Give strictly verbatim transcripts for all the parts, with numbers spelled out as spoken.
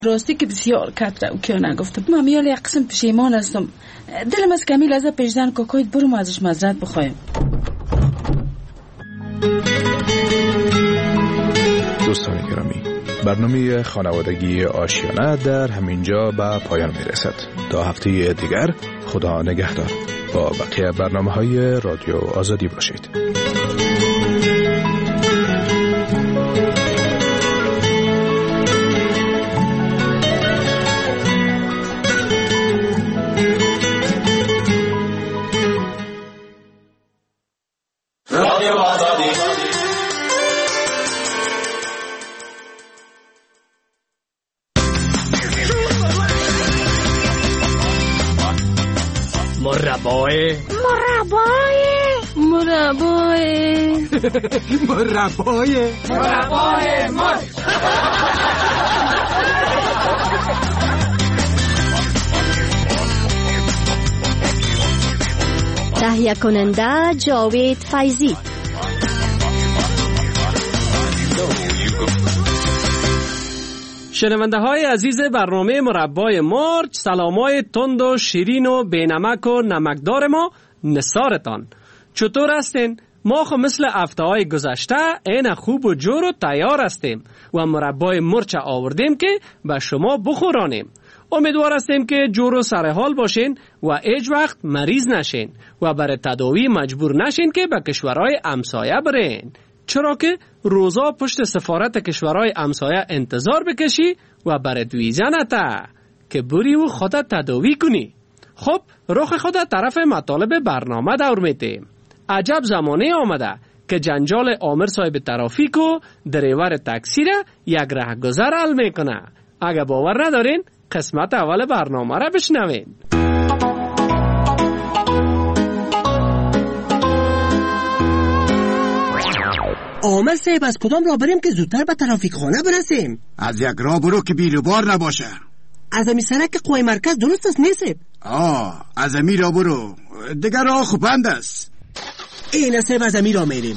راستی که بسیار کت رو که نگفتم. من میال یک قسم پشیمان هستم. دلم از کمی لحظه پیشزن کاکایت برو ما ازش معذرت بخوایم. دوستان گرامی، برنامه خانوادگی آشیانه در همینجا به پایان میرسد. تا هفته دیگر خدا نگهدار. با بقیه برنامه‌های رادیو آزادی باشید. رادیو آزادی. مربای مربای مربای مربای مربای مر تهیه کننده جاوید فیضی. شنونده های عزیز برنامه مربای مرچ، سلامای تند و شیرین و بینمک و نمکدار ما نثارتان. چطور هستین؟ ما خو مثل هفته های گذشته این خوب و جور و تیار هستیم و مربای مرچ آوردیم که به شما بخورانیم. امیدوار هستیم که جور و سرحال باشین و هیچ وقت مریض نشین و برای تداوی مجبور نشین که به کشورهای همسایه برین، چرا که روزا پشت سفارت کشورهای همسایه انتظار بکشی و برای ویزا نتا که بری و خودت تداوی کنی. خب رخ خودت طرف مطالب برنامه دور میتیم. عجب زمانه آمده که جنجال آمر صاحب ترافیک و دریور تاکسی را یک رهگذر حل میکنه. اگه باور ندارین قسمت اول برنامه را بشنوین. آمر صاحب از کدام راه بریم که زودتر به ترافیک خانه برسیم؟ از یک راه برو که بیروبار نباشه. از امی سرک قوی مرکز درست است نیست؟ آه از امی راه برو، دیگر راه خوب بند است. این صاحب از امی راه میریم.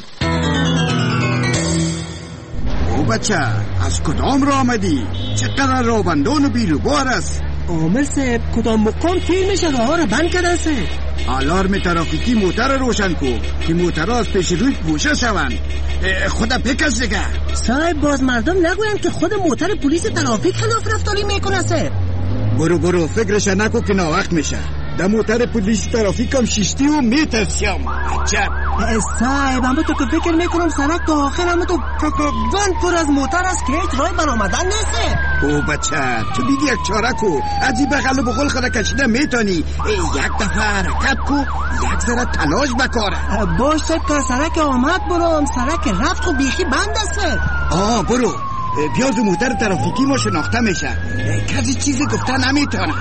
او بچه از کدام راه آمدی؟ چقدر راه بندان و بیروبار است. آمر صاحب کدام مقام تیر میشه راه ها رو بند کردن صاحب. آلارم ترافیکی موتر روشن کو که موتر از پیش روی پوشه شوند. خدا بکش دیگه صاحب. باز مردم نگوین که خود موتر پلیس ترافیک خلاف رفتاری میکنه صاحب. برو برو فکرش نکو که ناوقت میشه. در موتر پلیس ترافیک هم شیشتی و میترسیم. عجب صاحب. اما تو که فکر میکنم سرک تا آخر اما تو تقریبا پر از موتر است که هیچ رای برآمدن نیست. او بچه تو بیدی یک چاره کو، از این بغل و بغل خدا کشیده میتونی. یک دفعه حرکت کو، یک ذره تلاش بکاره. باش صاحب که سرک آمد برو، سرک رفت خب بیخی بند است. آه برو بیاز موتر ترافیکی ما شناخته میشه، کسی چیزی گفته نمیتونه.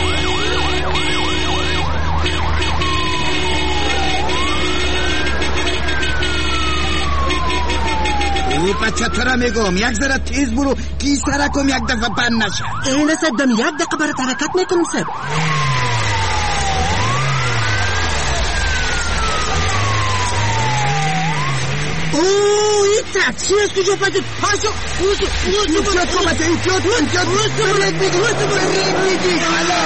او بچه تو را میگم یک ذره تیز برو که سرکم یک دفعه بند نشه. این صاحب دم یک دقیقه برات حرکت میکنم صاحب. اوه این تاکسی است کجا پده پاشو. ایجاد کن بچه ایجاد کن ایجاد کن برید میگی برید میگی.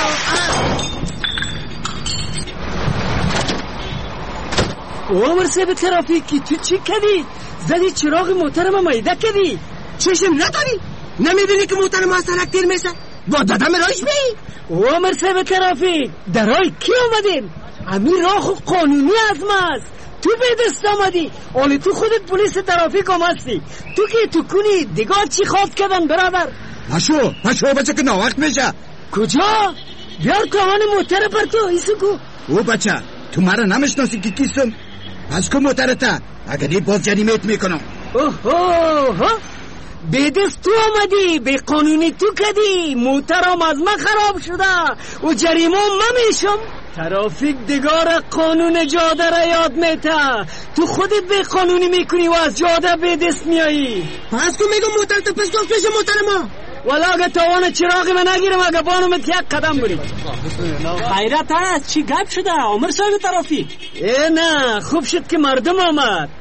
عمر صاحب ترافیکی تو چی کردی؟ زدی چراغ موتر ما مایده کردی؟ چشم نداری؟ نمیبینی که موتر ما سرک تیر میشه؟ با دادم رایش بی؟ عمر صاحب ترافیک در رای کی آمدین؟ همین راه خود قانونی از ماست. تو به دست آمدی آلی تو خودت پلیس ترافیک هم هستی. تو که تو کنی دیگه چی خواد کردن برادر؟ پاشو پاشو بچه که ناوقت میشه. کجا؟ بیار کمان موتر پر تو ایسو کو. او بچه تو مرا نمیشناسی که کیستم؟ پس کن موترتا اگر این باز جریمت میکنم. اوه به دست تو آمدی، به قانونی تو کدی، موترم از من خراب شده و جریمه من میشم. ترافیک دیگار قانون جاده را یاد میته، تو خودت به قانونی میکنی و از جاده به دست میایی. پس تو میگم موتر تو پس گفت میشه موتر ما. ولی اگه توان چراغ من نگیرم اگه بانم یک قدم برید. خیرت هست چی گپ شده عمر صاحب ترافیک؟ ای نه خوب شد که مردم آمد.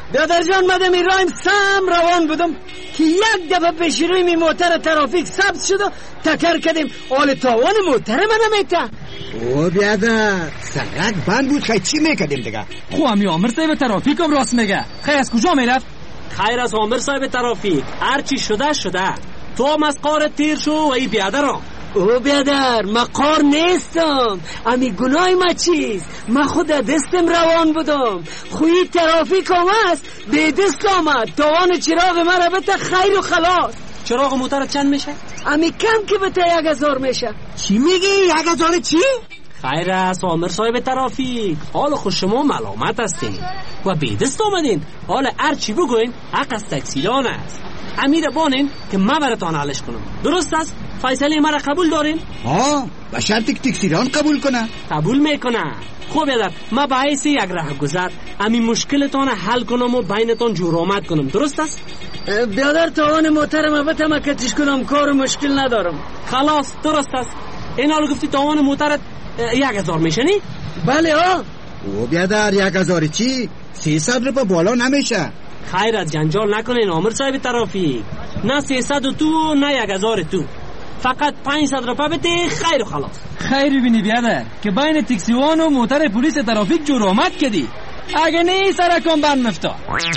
بیادر جان مدم ایرایم سم روان بودم که یک دفعه پیش روی می موتر ترافیک سبز شد و تکر کردیم. حال تاوان موتر من نمیتا. او بیادر سرک بند بود، خیلی چی میکردیم دیگه؟ خو همی آمر صاحب ترافیک هم راست میگه. خیلی از کجا میرفت؟ خیر از آمر صاحب ترافیک هرچی شده شده. تو هم از قار تیر شو و ای بیادر هم. او بیادر ما قار نیستم، امی گناه ما چیست؟ ما خود دستم روان بودم، خوی ترافیک هم هست به دست آمد. تاوان چراغ ما را بته خیر و خلاص. چراغ موتر چند میشه؟ امی کم که بته یک هزار میشه. چی میگی؟ یک هزار چی؟ خیر است آمر صاحب ترافیک، حال خود شما ملامت هستین و به دست آمدین. حال هر چی بگوین حق از تکسیران است. امیر بانین که ما براتان حلش کنم. درست است؟ فیصله مرا قبول دارین؟ ها، به شرطی که تکسیران قبول کنه. قبول میکنه. خوب بیادر ما به حیث یک راه گذر امی مشکلتان حل کنم و بینتان جور آمد کنم. درست است؟ بیادر تاوان موتر ما بته ما کتش کنم، کار مشکل ندارم. خلاص درست است. این حال گفتی تاوان موترت یک هزار میشنی؟ بله ها. او بیادر یک هزار چی؟ سیصد روپا بالا نمیشه. خیر از جنجال نکنین آمر صاحب ترافیک. نه سیصد و تو نه یک هزار تو، فقط پنجصد روپا بده خیر و خلاص. خیر بینی بیادر که بین تکسیوان و موتر پلیس ترافیک جور آمد کردی. اگه نه سرکان بند مفتا.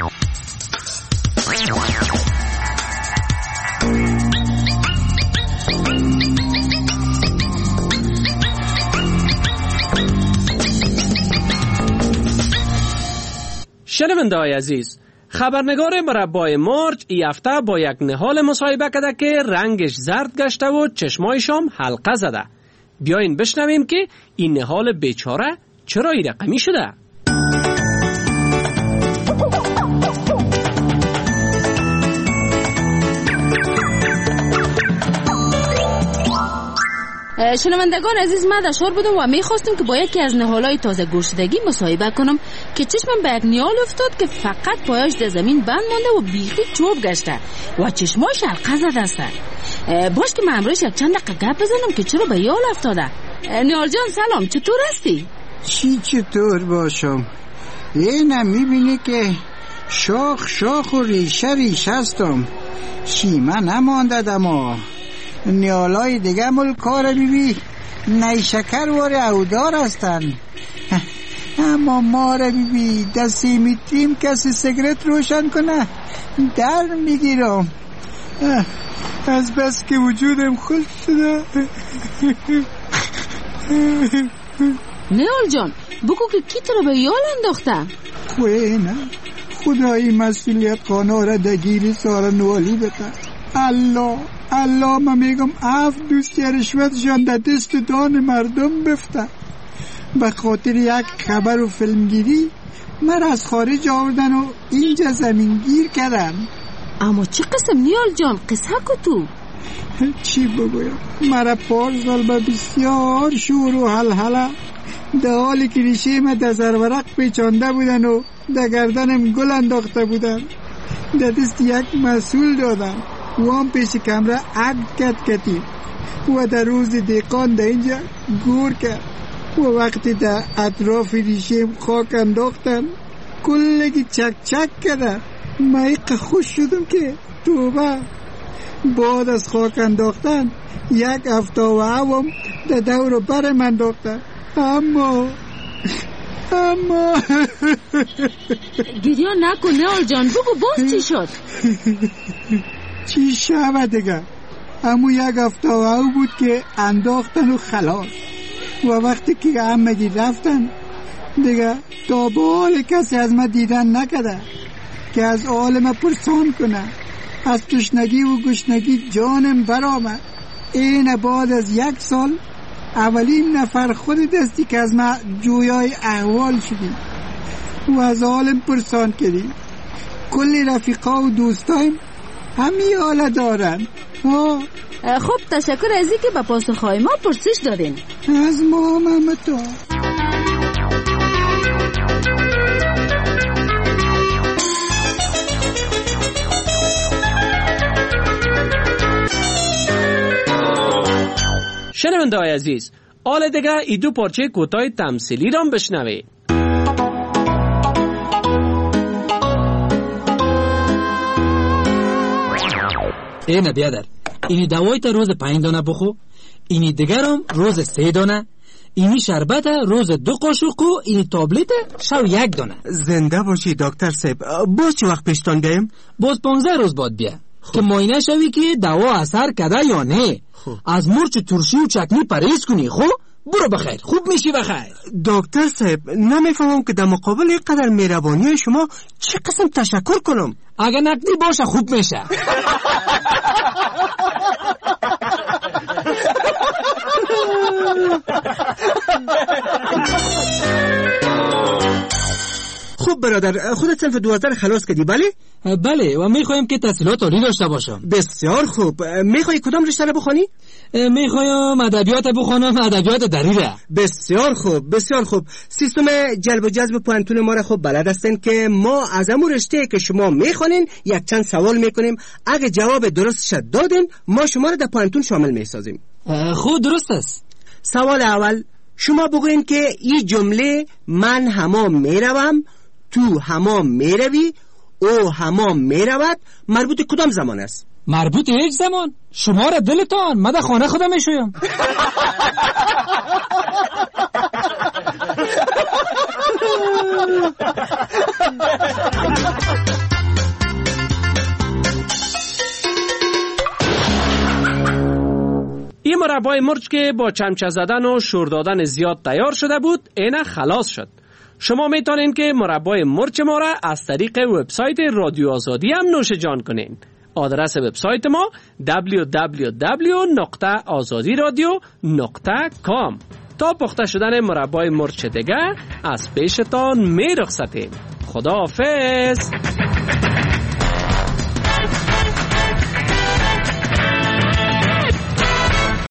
شنونده های عزیز، خبرنگار مربای مارچ ای هفته با یک نهال مصاحبه کرده که رنگش زرد گشته و چشمایشام حلقه زده. بیاین بشنویم که این نهال بیچاره چرا این رقمی شده. شنوندگان عزیز، من دشوار بودم و میخواستم که با یکی از نهالای تازه گشودگی مصاحبه کنم که چشمم به یک نیال افتاد که فقط پایش در زمین بند مانده و بیخی چوب گشته و چشماش حلقه زده است. باش که من امروز یک چند دقیقه گپ بزنم که چرا به یال افتاده. نیال جان سلام، چطور هستی؟ چی چطور باشم؟ اینم میبینی که شاخ شاخ و ریشه ریشه هستم. شیمه نمانده دما. نیالای دیگه مل کار بیبی نیشکر وار اودار هستن، اما ما را بیبی دستی میتیم کسی سیگرت روشن کنه در میگیرم. از بس که وجودم خل شده. نیال جان بگو که کی تو رو به یال انداخته؟ خواه نه خدایی مسئولیت خانه را دگیری سارا نوالی بده. الله الله ما میگم اف دوستی رشوت جان در دست دان مردم بفته. به خاطر یک خبر و فیلمگیری من از خارج آوردن و اینجا زمینگیر کردن. اما چه قسم نیال جان؟ قصه کو تو؟ چی بگویم؟ مرا پار سال به بسیار شور و حلحله در حالی که ریشه ما در زرورق پیچانده بودن و در گردنم گل انداخته بودن. در دست یک مسئول دادن و هم پیش کمره عقد کت کتیم و در روز دیقان در اینجا گور کرد و وقتی در اطراف ریشیم خاک انداختن کلگی چک چک کردن. مایق خوش شدم که توبه. بعد از خاک انداختن یک هفته و عوام در دور برم انداختن. اما اما گریان نکن نیال جان، بگو باز چی شد؟ چی شود دیگه؟ اما یک هفته و او بود که انداختن و خلاص. و وقتی که همگی رفتن دیگه تا به حال کسی از ما دیدن نکده که از حال ما پرسان کنه. از تشنگی و گشنگی جانم برآمد. این بعد از یک سال اولین نفر خود دستی که از ما جویای احوال شدیم و از حالم پرسان کردیم. کلی رفیقا و دوستایم همی حاله دارن. خب تشکر ازی که به پاسخهای ما پرسش دادین. از ما هم تو. شنونده های عزیز، حال دیگه ای دو پارچه کوتاه تمثیلی را بشنوید. اینه بیادر، اینی دوایت روز پنج دانه بخو، اینی دیگرم روز سه دانه، اینی شربت روز دو قاشق و اینی تابلت شو یک دانه. زنده باشی دکتر صاحب. باز چه وقت پیشتان بیایم؟ باز پانزده روز بعد بیا که معاینه شوی که دوا اثر کرده یا نه. خوب. از مرچ ترشی و چکنی پرهیز کنی. خب برو بخیر، خوب میشی بخیر. دکتر صاحب نمیفهمم که در مقابل اینقدر مهربانی شما چه قسم تشکر کنم. اگه نقدی باشه خوب میشه. خوب برادر، خودت صنف دوازده خلاص کردی بله؟ بله و میخوایم که تحصیلات عالی داشته باشم. بسیار خوب. میخوای کدام رشته رو بخوانی؟ میخوایم ادبیات بخونم، ادبیات دریره. بسیار خوب بسیار خوب. سیستم جلب و جذب پوانتون ما را خوب بلد هستین که ما از همون رشته که شما میخوانین یک چند سوال میکنیم، اگه جواب درستش دادین ما شما را در پوانتون شامل میسازیم. خود درست است. سوال اول، شما بگوین که این جمله من حمام میروم، تو حمام میروی، او حمام میرود مربوط کدام زمان است؟ مربوط یک زمان. شما را دلتان، من در خانه خودم میشویم. این مربای مرچ که با چمچه زدن و شور دادن زیاد تیار شده بود، اینه خلاص شد. شما میتونین که مربای مرچ ما را از طریق وبسایت رادیو آزادی هم نوش جان کنین. آدرس وبسایت ما دبلیو دبلیو دبلیو نقطه آزادی رادیو نقطه کام. تا پخته شدن مربای مرچ دیگه از پیشتان می رخصتیم. خدا حافظ.